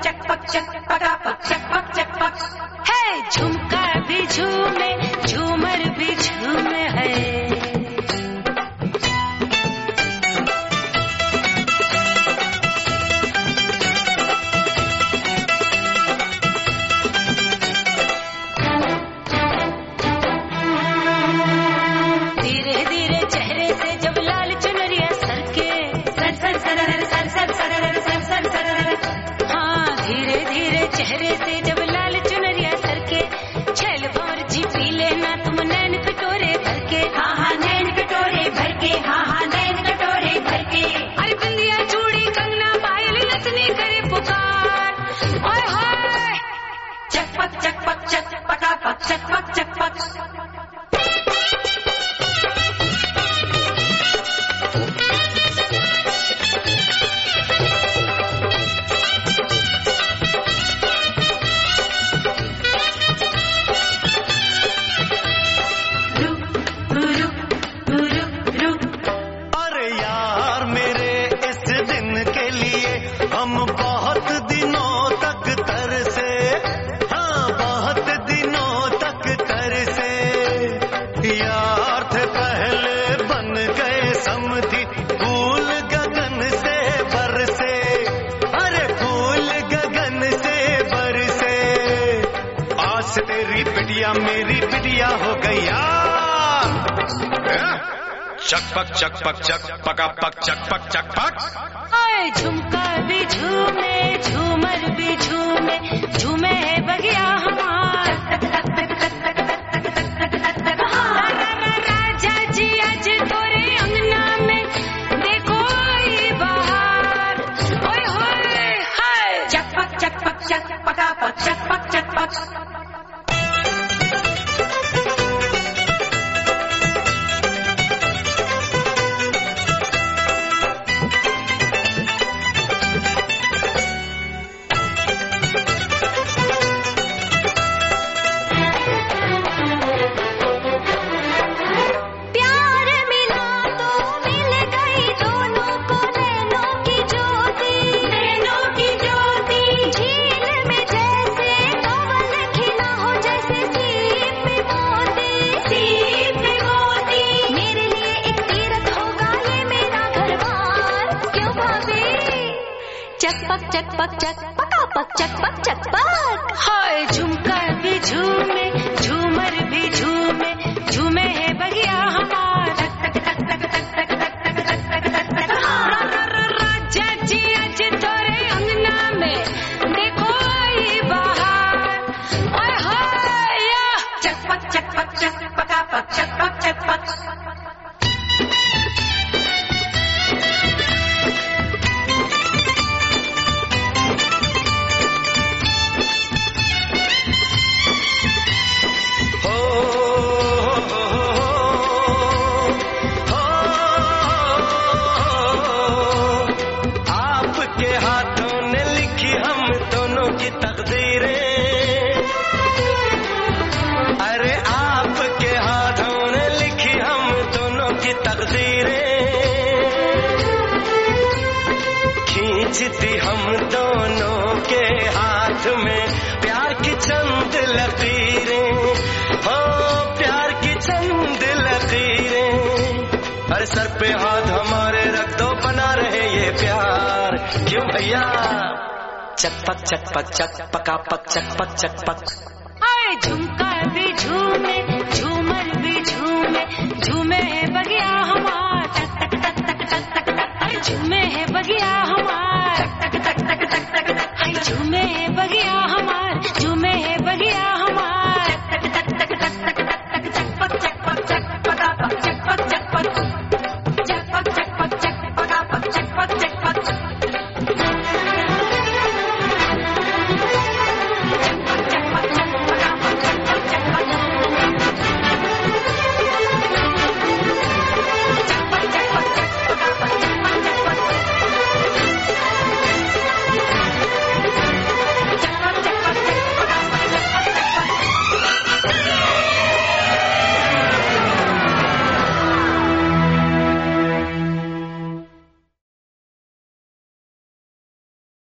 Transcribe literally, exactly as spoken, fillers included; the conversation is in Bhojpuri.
चक पक चक पका पक चक पक चक पक। है झुमका भी झूमे, झूमर भी झूमे है। चेहरे से जब लाल चुनरिया सरके, छल भौर जी पी लेना तुम नैन कटोरे भर के। हाँ हाँ नैन कटोरे भर के, हाँ हाँ नैन कटोरे भर के। अरे बिंदिया चूड़ी कंगना पायल नथनी करे पुकार, ओए होए चक पक चक पक चक पका पक चक पक चक पक। हम बहुत दिनों तक तरसे, हाँ बहुत दिनों तक तरसे। यार थे पहले बन गए समझी, फूल गगन से बरसे। अरे फूल गगन से बरसे। आज तेरी बिटिया मेरी बिटिया हो गई यार। चक पक चक पक चक पका पक चक पक चक पक। आए झुमका भी झूमे, झूमर भी झूमे, झूमे है बगिया हमार। राजा जी आज तोरे अंगना में देखो आई बहार, ओए होए हाय चक पक चक पक चक पका पक चक पक चक पक। चक पक चक पक चक पका पक चक पक चक पक। हाय झुमका भी झूमे, झूमर भी झूमे, झूमे है बगिया हमार। राजा जी आज तोरे अंगना में देखो आई बहार, ओए हाय चक पक चक पक चक पका पक चक पक चक पक। अरे आपके हाथों ने लिखी हम दोनों की तकदीरें, खींचती हम दोनों के हाथ में प्यार की चंद लकीरें, हो प्यार की चंद लकीरें। अरे सर पे हाथ हमारे रख दो, बना रहे ये प्यार, क्यों भैया। चक पक चक पक चक पका पक चक पक चक पक। आए झुमका भी झूमे, झूमर भी झूमे, झूमे है बगिया हमार। टक टक टक टक टक टक, झूमे है बगिया हमार। झूमे